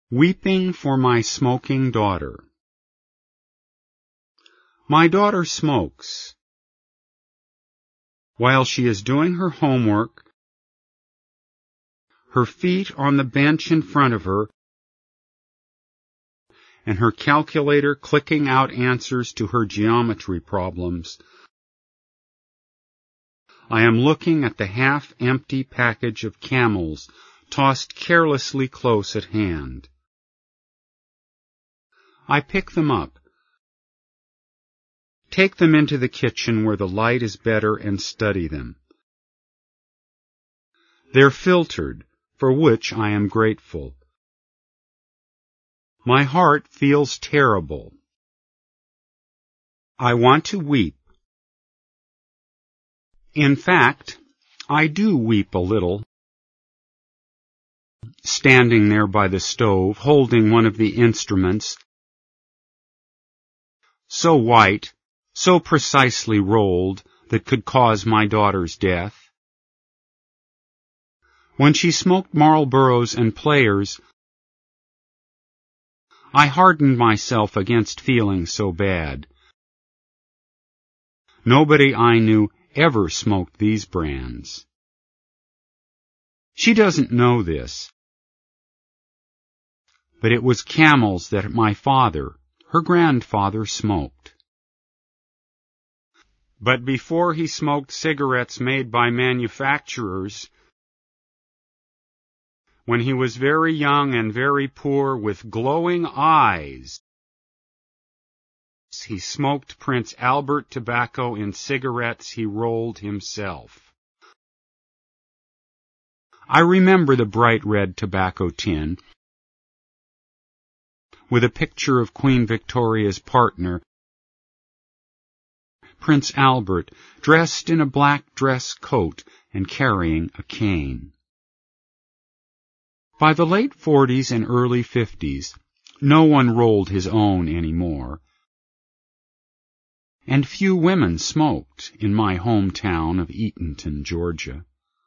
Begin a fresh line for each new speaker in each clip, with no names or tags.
Weeping for my smoking daughter. My daughter smokes. While she is doing her homework, her feet on the bench in front of her, and her calculator clicking out answers to her geometry problems, I am looking at the half-empty package of Camels tossed carelessly close at hand. I pick them up, take them into the kitchen where the light is better, and study them. They're filtered, for which I am grateful. My heart feels terrible. I want to weep. In fact, I do weep a little, standing there by the stove, holding one of the instruments, so white, so precisely rolled, that could cause my daughter's death. When she smoked Marlboros and Players, I hardened myself against feeling so bad. Nobody I knew ever smoked these brands. She doesn't know this, but it was Camels that my father, her grandfather, smoked. But before he smoked cigarettes made by manufacturers, when he was very young and very poor with glowing eyes, he smoked Prince Albert tobacco in cigarettes he rolled himself. I remember the bright red tobacco tin with a picture of Queen Victoria's partner, Prince Albert, dressed in a black dress coat and carrying a cane. By the late 40s and early 50s, no one rolled his own anymore, and few women smoked in my hometown of Eatonton, Georgia.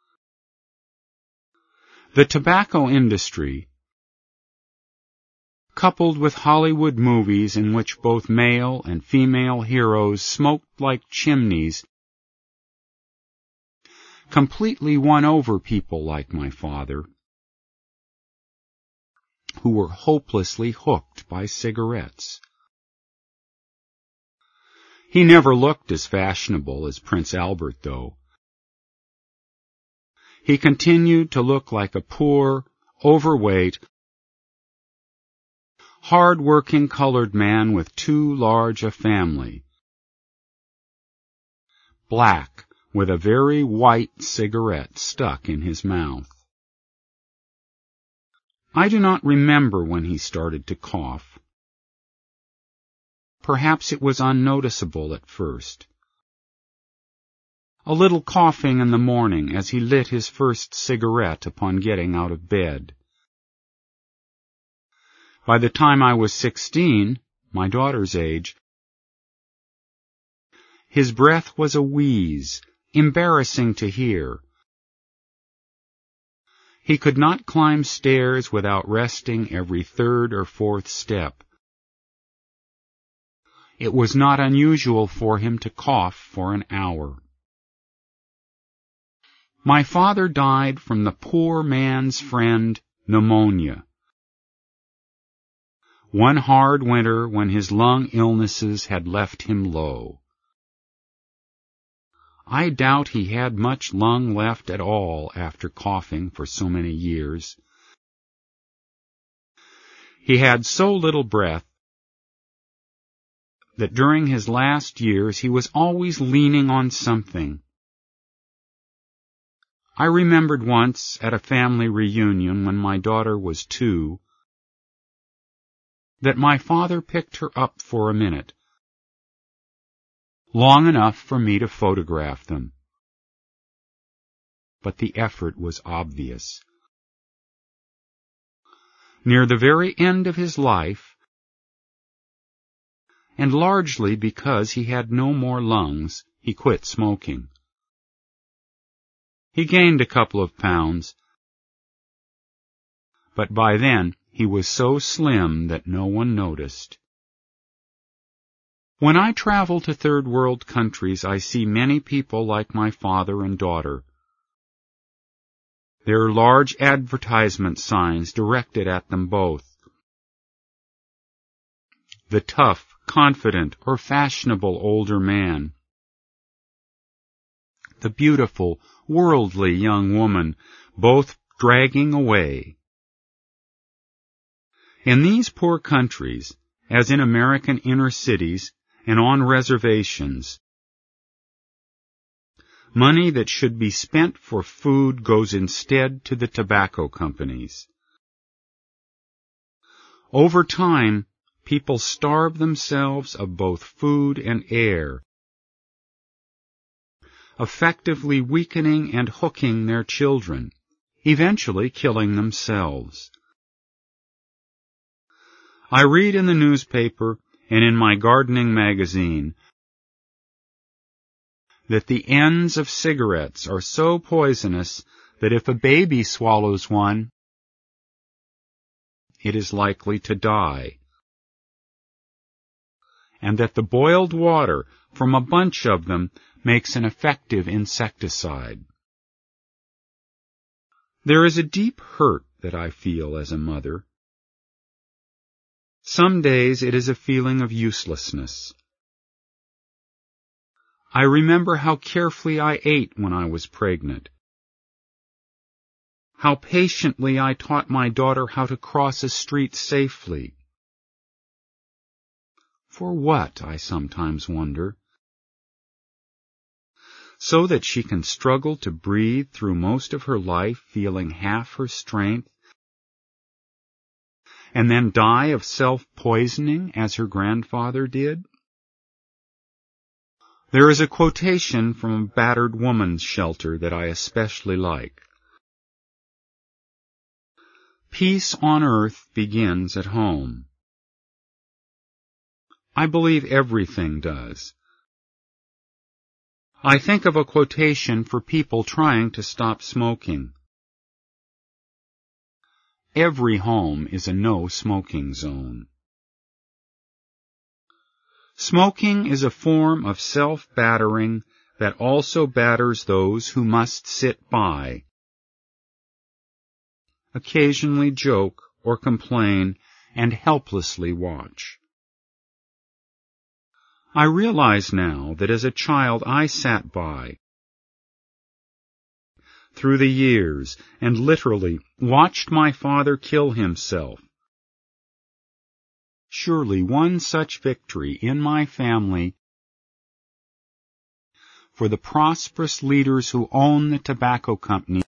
The tobacco industry, coupled with Hollywood movies in which both male and female heroes smoked like chimneys, completely won over people like my father, who were hopelessly hooked by cigarettes. He never looked as fashionable as Prince Albert, though. He continued to look like a poor, overweight, hard-working colored man with too large a family, black, with a very white cigarette stuck in his mouth. I do not remember when he started to cough. Perhaps it was unnoticeable at first. A little coughing in the morning as he lit his first cigarette upon getting out of bed. By the time I was 16, my daughter's age, his breath was a wheeze, embarrassing to hear. He could not climb stairs without resting every third or fourth step. It was not unusual for him to cough for an hour. My father died from the poor man's friend, pneumonia. One hard winter when his lung illnesses had left him low. I doubt he had much lung left at all after coughing for so many years. He had so little breath that during his last years he was always leaning on something. I remembered once at a family reunion when my daughter was 2 that my father picked her up for a minute, long enough for me to photograph them. But the effort was obvious. Near the very end of his life, and largely because he had no more lungs, he quit smoking. He gained a couple of pounds, but by then he was so slim that no one noticed. When I travel to third world countries, I see many people like my father and daughter. There are large advertisement signs directed at them both. The tough, confident, or fashionable older man. The beautiful, worldly young woman, both dragging away. In these poor countries, as in American inner cities and on reservations, money that should be spent for food goes instead to the tobacco companies. Over time, people starve themselves of both food and air, effectively weakening and hooking their children, eventually killing themselves. I read in the newspaper and in my gardening magazine that the ends of cigarettes are so poisonous that if a baby swallows one, it is likely to die, and that the boiled water from a bunch of them makes an effective insecticide. There is a deep hurt that I feel as a mother. Some days it is a feeling of uselessness. I remember how carefully I ate when I was pregnant, how patiently I taught my daughter how to cross a street safely. For what, I sometimes wonder? So that she can struggle to breathe through most of her life feeling half her strength, and then die of self-poisoning as her grandfather did? There is a quotation from a battered woman's shelter that I especially like. Peace on earth begins at home. I believe everything does. I think of a quotation for people trying to stop smoking. Every home is a no-smoking zone. Smoking is a form of self-battering that also batters those who must sit by, occasionally joke or complain, and helplessly watch. I realize now that as a child I sat by through the years and literally watched my father kill himself. Surely one such victory in my family for the prosperous leaders who own the tobacco company